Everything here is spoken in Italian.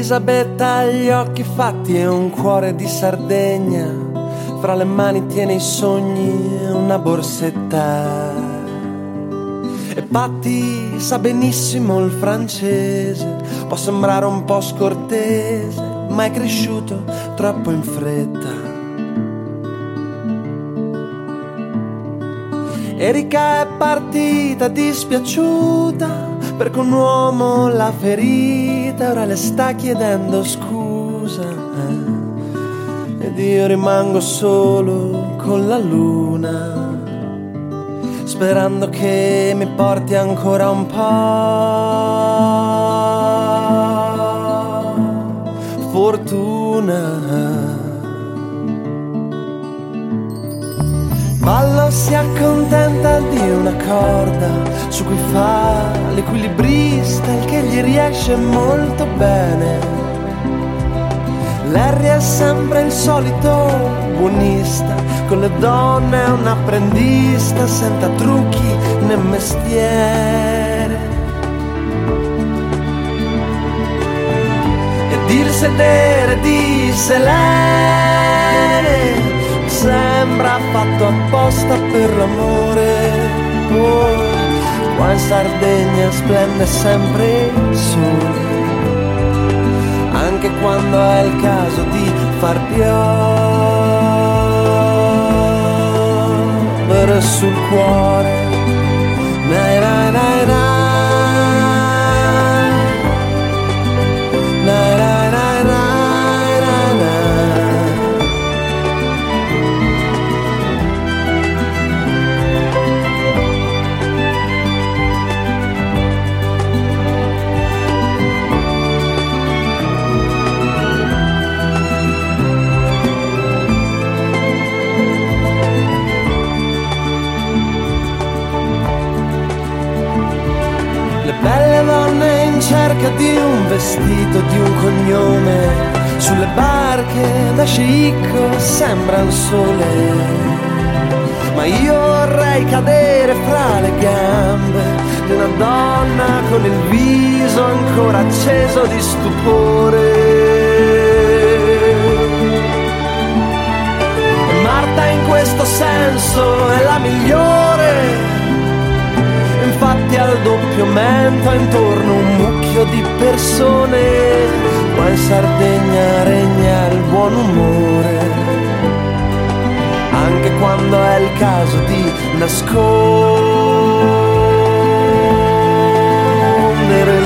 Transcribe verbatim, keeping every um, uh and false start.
Elisabetta ha gli occhi fatti e un cuore di Sardegna, fra le mani tiene i sogni e una borsetta. E Patti sa benissimo il francese, può sembrare un po' scortese, ma è cresciuto troppo in fretta. Erika è partita dispiaciuta perché un uomo l'ha ferita, ora le sta chiedendo scusa, eh? Ed io rimango solo con la luna, sperando che mi porti ancora un po' fortuna. Ballo si accontenta di una corda su cui fa l'equilibrista, il che gli riesce molto bene. Larry è sempre il solito buonista, con le donne è un apprendista, senza trucchi né mestiere. E dir sedere di Selene sembra fatto apposta per l'amore. Oh, qua in Sardegna splende sempre il sole, anche quando è il caso di far piovere sul cuore. Nai, nai, nai, nai. Nai, nai, nai, nai. Belle donne in cerca di un vestito, di un cognome, sulle barche da sceicco sembra un sole. Ma io vorrei cadere fra le gambe di una donna con il viso ancora acceso di stupore. E Marta in questo senso è la migliore. Infatti al doppio mento intorno un mucchio di persone, qua in Sardegna regna il buon umore, anche quando è il caso di nascondere